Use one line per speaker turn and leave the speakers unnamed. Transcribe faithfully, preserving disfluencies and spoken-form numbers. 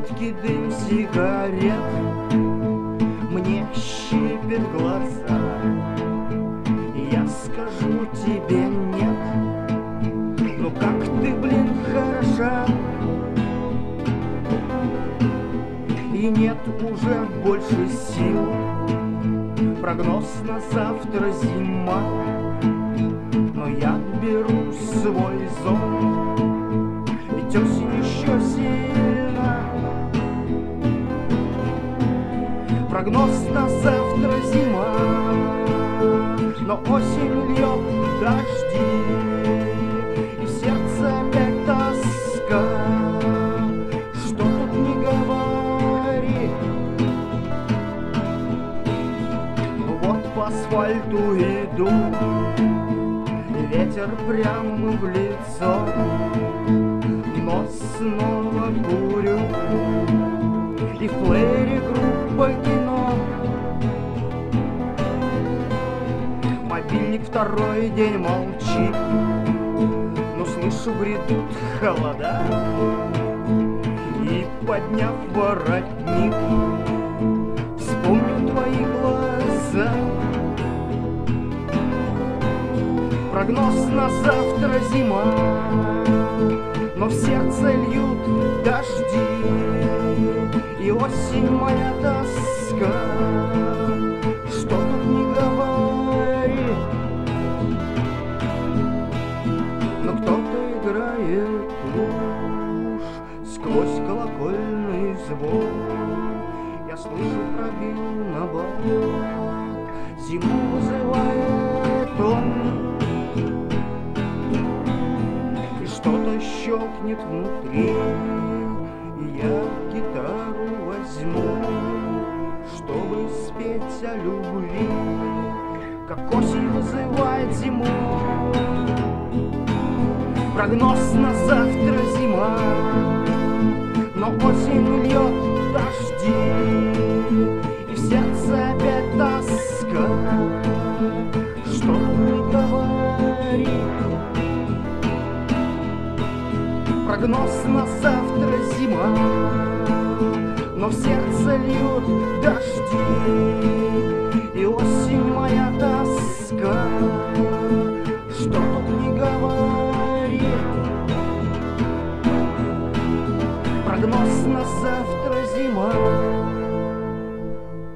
жуткий дым сигарет мне щипет глаза. Я скажу тебе нет, ну как ты, блин, хороша. И нет уже больше сил, прогноз на завтра зима. Но я беру свой зонт, ведь осень еще сильна. Прогноз на завтра зима, но осень льет дожди, и в сердце опять тоска. Что тут не говори, вот по асфальту иду, ветер прямо в лицо, но снова курю, и в плеере группа кино. Мобильник второй день молчит, но слышу, грядут холода. И подняв воротник, вспомню твои глаза. Прогноз на завтра зима, но в сердце льют дожди, и осень моя тоска. Что тут не говори, но кто-то играет уж сквозь колокольный звон. Я слышу, пробил набат, зиму вызывает он. Что-то щелкнет внутри, и я гитару возьму, чтобы спеть о любви, как осень вызывает зиму. Прогноз на завтра зима, но осень льет дожди, и в сердце опять тоска. Что не говори, прогноз на завтра зима, но в сердце льют дожди, и осень моя тоска.